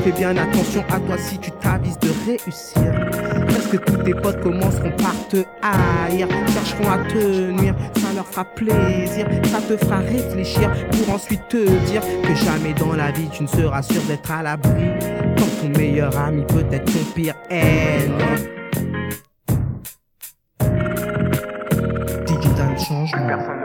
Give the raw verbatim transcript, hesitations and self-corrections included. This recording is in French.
Fais bien attention à toi si tu t'avises de réussir. Presque tous tes potes commenceront par te haïr, chercheront à te nuire, ça leur fera plaisir, ça te fera réfléchir pour ensuite te dire que jamais dans la vie tu ne seras sûr d'être à l'abri. Quand ton meilleur ami peut être ton pire ennemi. Digital changement.